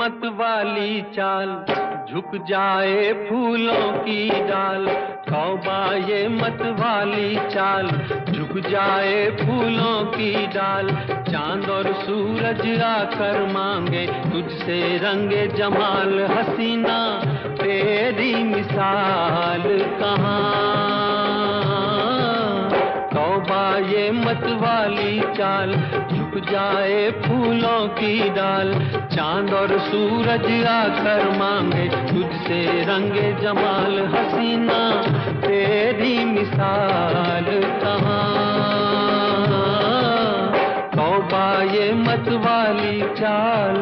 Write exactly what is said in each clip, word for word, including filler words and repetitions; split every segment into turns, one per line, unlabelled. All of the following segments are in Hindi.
मत वाली चाल, झुक जाए फूलों की डाल। तौबा ये मत वाली चाल, झुक जाए फूलों की डाल। चांद और सूरज आकर मांगे तुझसे रंगे जमाल। हसीना तेरी मिसाल कहाँ। तौबा ये मत वाली चाल, झुक जाए फूलों की डाल। चांद और सूरज आकर मांगे तुझसे रंगे जमाल। हसीना तेरी मिसाल कहाँ। तौबा ये मत वाली चाल।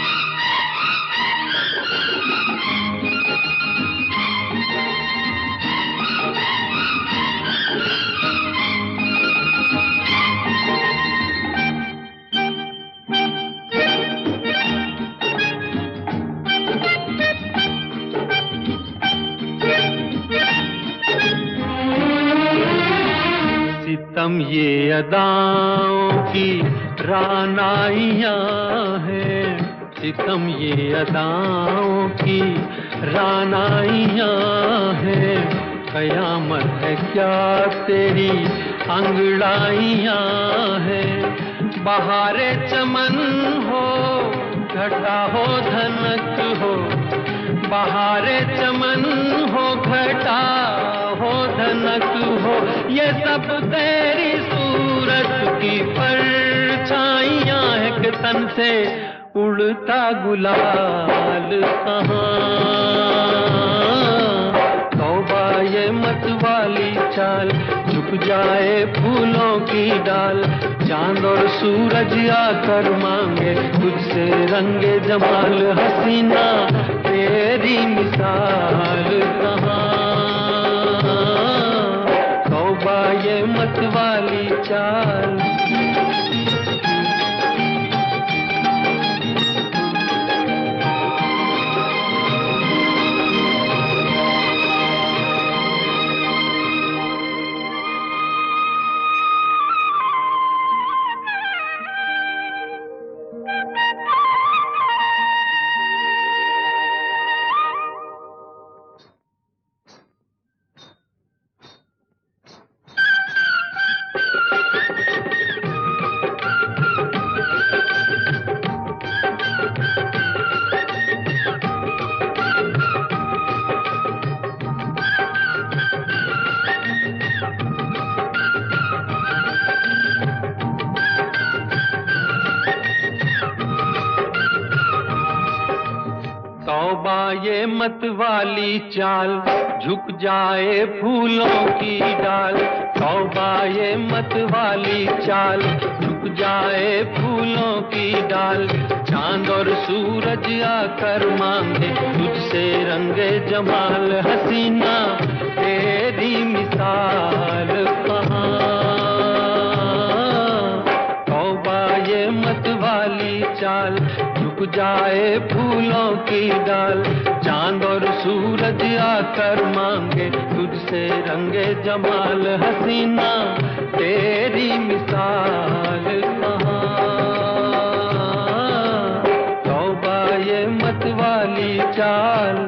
सितम ये अदाओं की रानाइयाँ हैं, सितम ये अदाओं की रानाइयाँ हैं। कयामत है क्या तेरी अंगड़ाइयाँ हैं। बहारे चमन हो घटा हो धनक हो, बहारे चमन हो घटा हो धनक हो। ये सब तेरी सूरत की परछाइयाँ है कि तन से उड़ता गुलाल कहाँ। तौबा ये मत वाली चाल, झुक जाए फूलों की डाल। चांद और सूरज आकर मांगे तुझसे रंगे जमाल। हसीना तेरी मिसाल कहाँ। तौबा ये मत वाली चाल। तौबा ये मत वाली चाल, झुक जाए फूलों की डाल। तौबा ये मत वाली चाल, झुक जाए फूलों की डाल। चांद और सूरज आकर मांगे तुझसे रंगे जमाल। हसीना तेरी मिसाल कहाँ। तौबा ये मत वाली चाल, झुक जाए फूलों की डाल। चांद और सूरज आकर मांगे तुझसे रंगे जमाल। हसीना तेरी मिसाल कहाँ। तौबा ये मत वाली चाल।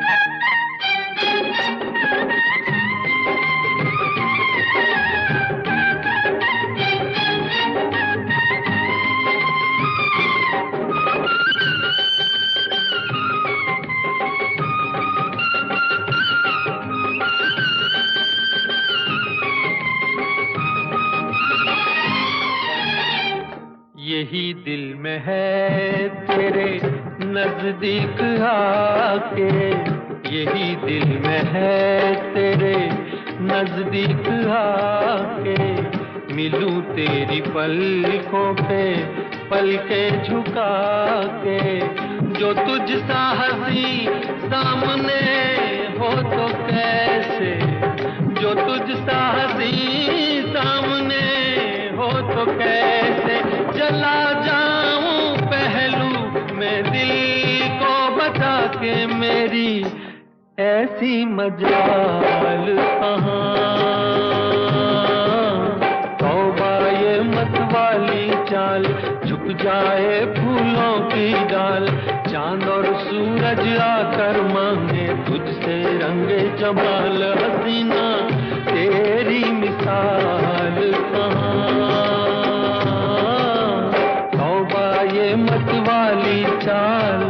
यही दिल में है तेरे नजदीक आके, यही दिल में है तेरे नजदीक आके। मिलूं तेरी पलकों पे पलके झुका के। जो तुझ सा हंसी सामने हो तो कैसे, जो तुझ सा हंसी सामने हो तो कैसे। चला जाऊं पहलू में दिल को बता के, मेरी ऐसी मजाल कहाँ। तौबा ये मत वाली चाल, झुक जाए फूलों की डाल। चांद और सूरज आकर मांगे तुझसे रंगे जमाल हसीना, तेरी मिसाल कहाँ। तौबा ये मत वाली चाल,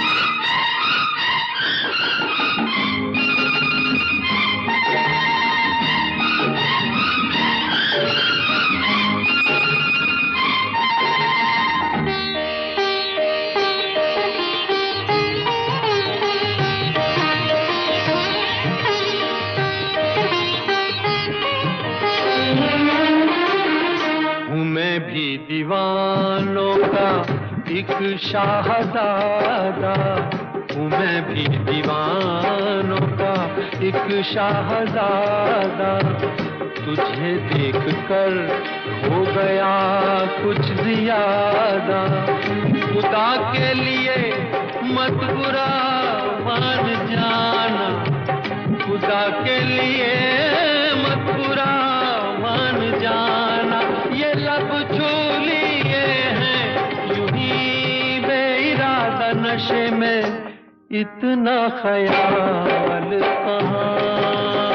मैं भी दीवानों का एक शाहज़ादा हूँ, मैं भी दीवानों का एक शाहज़ादा। तुझे देखकर हो गया कुछ ज़्यादा, खुदा के लिए मत बुरा मान जाना, खुदा के लिए मत बुरा मान जाना। ये लब छू लिए हैं यूं ही बेइरादा, नशे में इतना ख्याल कहाँ।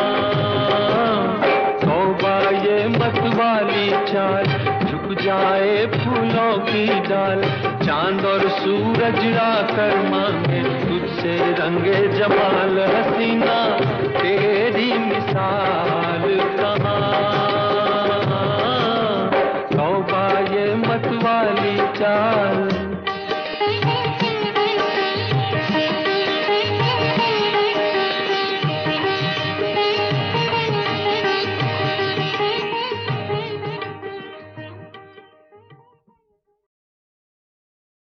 तौबा ये मत वाली चाल, झुक जाए फूलों की डाल, चांद और सूरज आकर मांगे तुझसे रंगे जमाल हसीना, तेरी मिसाल